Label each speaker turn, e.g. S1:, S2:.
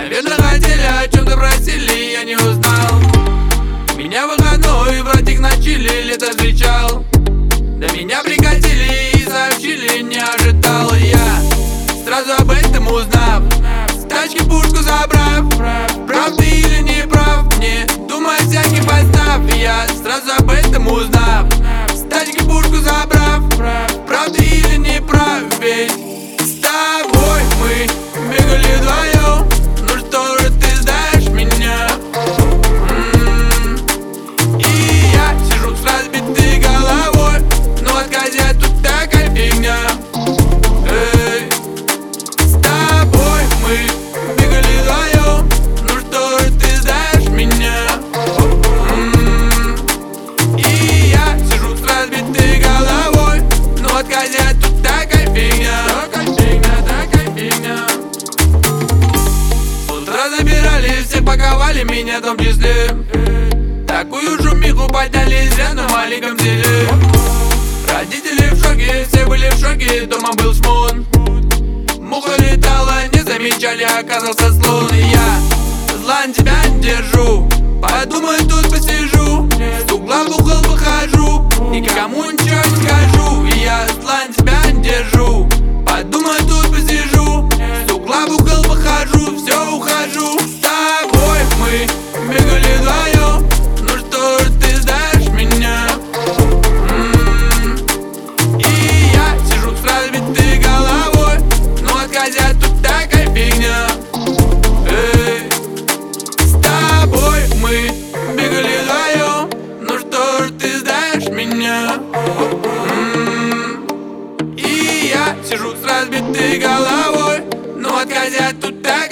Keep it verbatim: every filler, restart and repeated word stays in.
S1: Наверное, хотели, о чем-то просили, я не узнал. Меня выходной братик на чили лето встречал. До меня прикатили и сообщили, не ожидал я, сразу об этом узнав, с тачки пушку забрав. Прав ты или не прав, не думая всяких подстав, я сразу об этом узнав, с тачки пушку забрав. Прав ты или не прав, ведь с тобой мы бегали вдвоем. Ну что же ты знаешь меня? М-м-м. И я сижу с разбитой головой. Ну отказать тут такая фигня. Эй, с тобой мы бегали вдвоем. Ну что же ты знаешь меня? М-м-м. И я сижу с разбитой головой. Ну отказать тут такая фигня. Такая фигня, такая фигня. С утра забирали, все паковали меня в том числе. Такую шумиху подняли зря на маленьком деле. Родители в шоке, все были в шоке, дома был шмон. Муха летала, не замечали, оказался слон. Я зла на тебя не держу, подумай, тут посижу. С угла в угол выхожу, никому ничего не скажу. Я зла на тебя не держу, подумай, тут посижу. С угла в угол выхожу, все, ухожу. С тобой мы бегали вдвоем. Ну что же ты знаешь меня? М-м-м. И я сижу с разбитой головой. Ну отказать тут такая фигня. Эй, с тобой мы бегали вдвоем. Ну что же ты знаешь меня? М-м-м. И я сижу с разбитой головой. Ну отказать тут так